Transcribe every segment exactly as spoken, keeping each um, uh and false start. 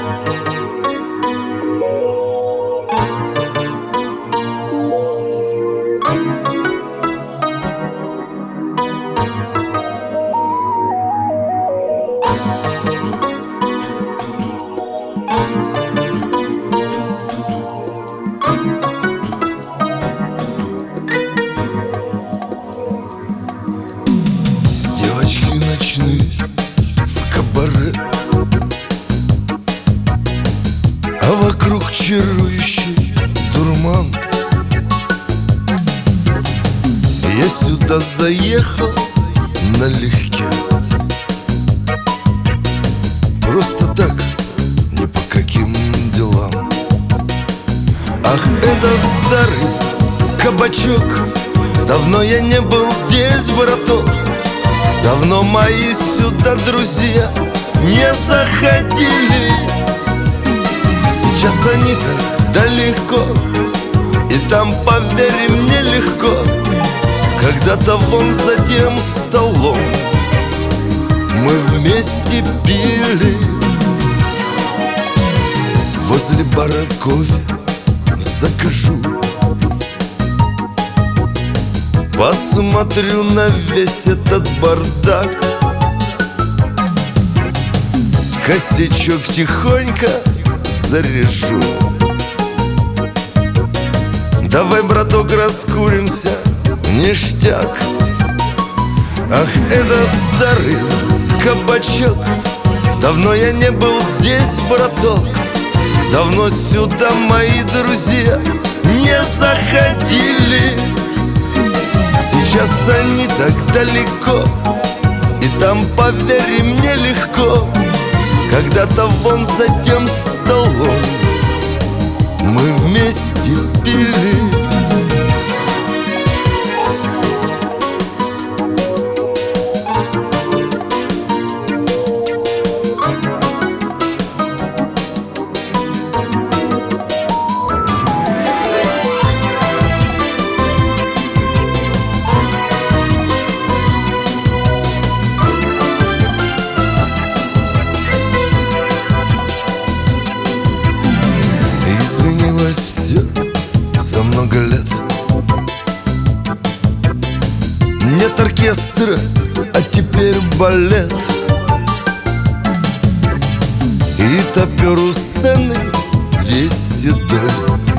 Девочки ночные в кабаре, а вокруг чарующий дурман. Я сюда заехал налегке, просто так, не по каким делам. Ах, этот старый кабачок, давно я не был здесь, браток. Давно мои сюда друзья не заходили. Сейчас они так далеко, и там, поверь мне, легко. Когда-то вон за тем столом мы вместе пили. Возле бара кофе закажу, посмотрю на весь этот бардак. Косячок тихонько заряжу. Давай, браток, раскуримся, ништяк. Ах, этот старый кабачок, давно я не был здесь, браток. Давно сюда мои друзья не заходили. Сейчас они так далеко, и там, поверь мне, легко. Когда-то вон за тем столом мы вместе пили. Изменилось все за много лет. Нет оркестра, а теперь балет. И топер у сцены весь седой.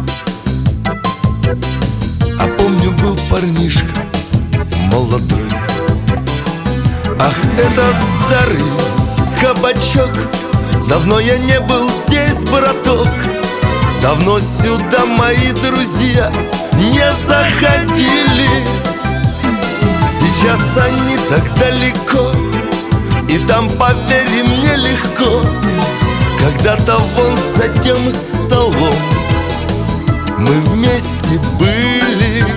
А помню, был парнишка молодой. Ах, этот старый кабачок, давно я не был здесь, браток. Давно сюда мои друзья не заходили. Сейчас они так далеко, и там, поверь мне, легко. Когда-то вон за тем столом мы вместе были.